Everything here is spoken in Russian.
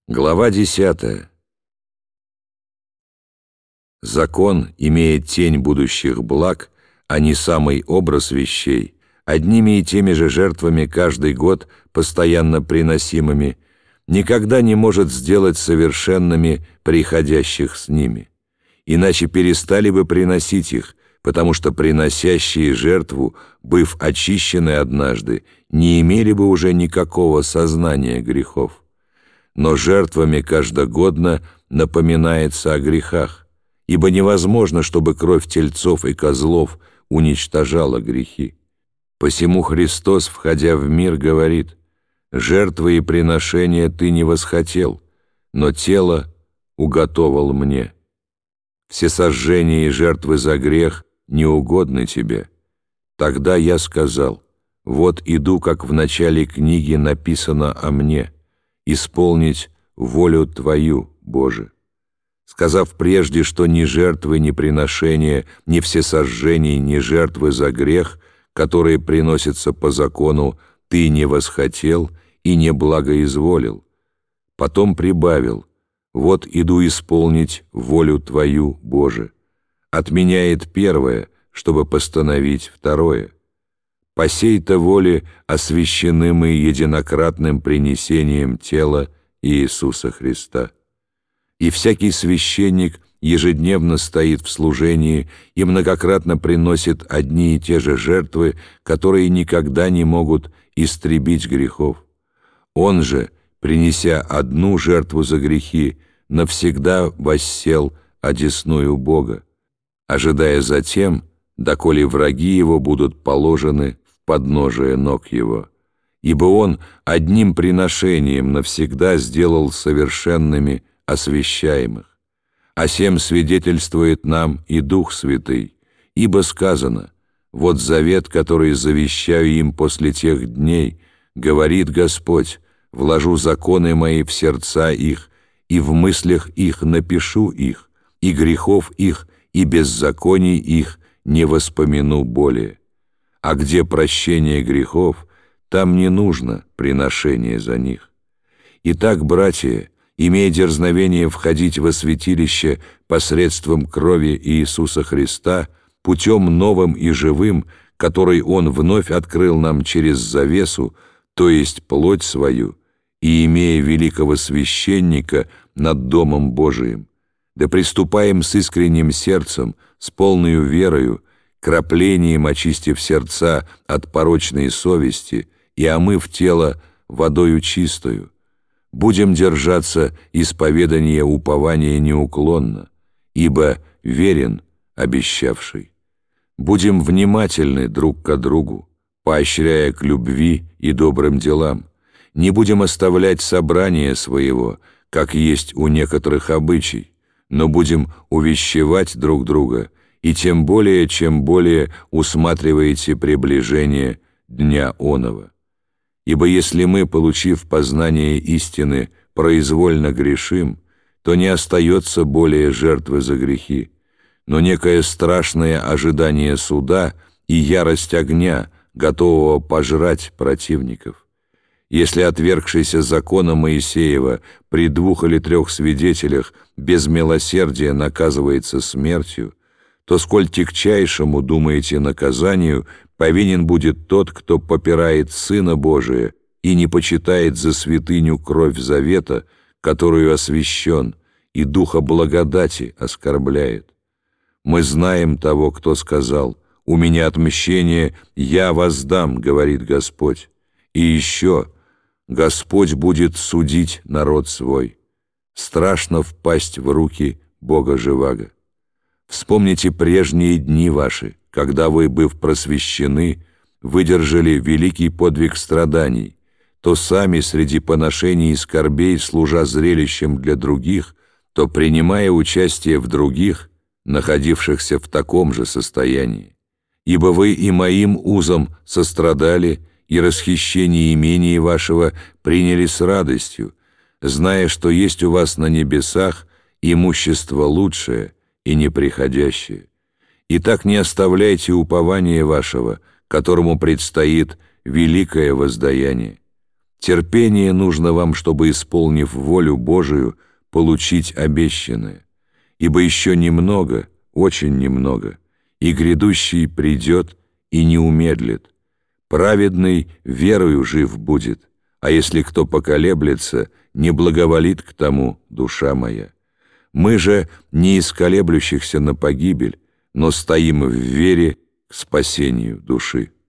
Глава 10. Закон имеет тень будущих благ, а не самый образ вещей, одними и теми же жертвами каждый год, постоянно приносимыми, никогда не может сделать совершенными приходящих с ними. Иначе перестали бы приносить их, потому что приносящие жертву, быв очищены однажды, не имели бы уже никакого сознания грехов. Но жертвами каждогодно напоминается о грехах, ибо невозможно, чтобы кровь тельцов и козлов уничтожала грехи. Посему Христос, входя в мир, говорит: «Жертвы и приношения ты не восхотел, но тело уготовал мне. Всесожжения и жертвы за грех не угодны тебе». Тогда я сказал: «Вот иду, как в начале книги написано о мне, исполнить волю Твою, Боже». Сказав прежде, что ни жертвы, ни приношения, ни всесожжений, ни жертвы за грех, которые приносятся по закону, Ты не восхотел и не благоизволил. Потом прибавил: «Вот иду исполнить волю Твою, Боже». Отменяет первое, чтобы постановить второе. По сей-то воле освящены мы единократным принесением тела Иисуса Христа. И всякий священник ежедневно стоит в служении и многократно приносит одни и те же жертвы, которые никогда не могут истребить грехов. Он же, принеся одну жертву за грехи, навсегда воссел одесную Бога, ожидая затем, доколе враги его будут положены в подножие ног его. Ибо он одним приношением навсегда сделал совершенными освящаемых. О сем свидетельствует нам и Дух Святый, ибо сказано: «Вот завет, который завещаю им после тех дней, говорит Господь, вложу законы мои в сердца их, и в мыслях их напишу их, и грехов их, и беззаконий их не воспомяну более». А где прощение грехов, там не нужно приношение за них. Итак, братья, имея дерзновение входить во святилище посредством крови Иисуса Христа, путем новым и живым, который Он вновь открыл нам через завесу, то есть плоть свою, и имея великого священника над Домом Божиим, да приступаем с искренним сердцем, с полною верою, краплением очистив сердца от порочной совести и омыв тело водою чистою. Будем держаться исповедания упования неуклонно, ибо верен обещавший. Будем внимательны друг к другу, поощряя к любви и добрым делам. Не будем оставлять собрание своего, как есть у некоторых обычай, но будем увещевать друг друга, и тем более, чем более усматриваете приближение дня оного. Ибо если мы, получив познание истины, произвольно грешим, то не остается более жертвы за грехи, но некое страшное ожидание суда и ярость огня, готового пожрать противников. Если отвергшийся закона Моисеева при 2 или 3 свидетелях без милосердия наказывается смертью, то сколь тягчайшему, думаете, наказанию повинен будет тот, кто попирает Сына Божия и не почитает за святыню кровь завета, которую освящен, и духа благодати оскорбляет. Мы знаем того, кто сказал: «У меня отмщение, я воздам, говорит Господь». И еще: «Господь будет судить народ свой». Страшно впасть в руки Бога живаго. Вспомните прежние дни ваши, когда вы, быв просвещены, выдержали великий подвиг страданий, то сами среди поношений и скорбей, служа зрелищем для других, то принимая участие в других, находившихся в таком же состоянии. Ибо вы и моим узом сострадали, и расхищение имения вашего приняли с радостью, зная, что есть у вас на небесах имущество лучшее и неприходящее. Итак, не оставляйте упования вашего, которому предстоит великое воздаяние. Терпение нужно вам, чтобы, исполнив волю Божию, получить обещанное. Ибо еще немного, очень немного, и грядущий придет и не умедлит. Праведный верою жив будет, а если кто поколеблется, не благоволит к тому душа моя. Мы же не из колеблющихся на погибель, но стоим в вере к спасению души.